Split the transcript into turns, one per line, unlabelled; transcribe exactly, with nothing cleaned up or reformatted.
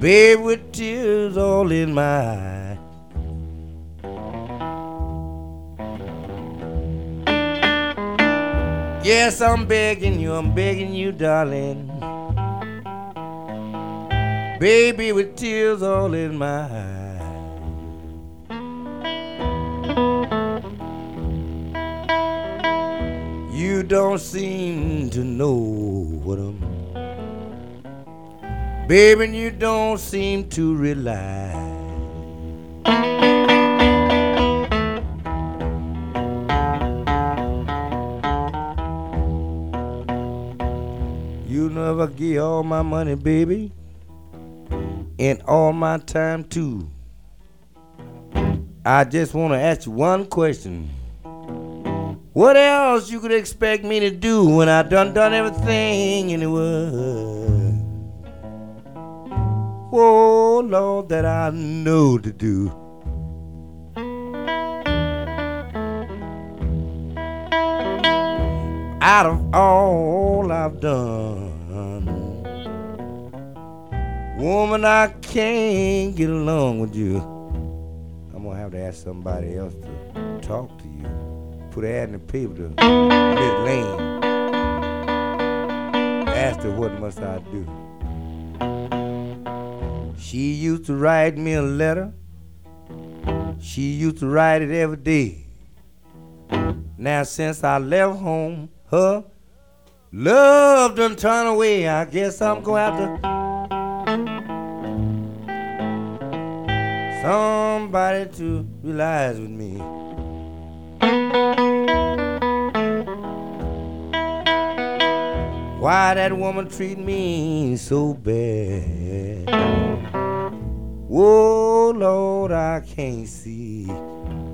babe, with tears all in my eyes. Yes, I'm begging you, I'm begging you, darling, baby, with tears all in my eyes. You don't seem to know what I'm, baby, and you don't seem to realize you never give all my money, baby, and all my time too. I just want to ask you one question. What else you could expect me to do when I done done everything in the world? Oh, Lord, that I know to do. Out of all I've done, woman, I can't get along with you. I'm gonna have to ask somebody else to talk to you. Put an ad in the paper to Miss Lane. Asked her what must I do. She used to write me a letter. She used to write it every day. Now since I left home, her love done turned away. I guess I'm gonna have to somebody to realize with me. Why that woman treat me so bad? Oh, Lord, I can't see.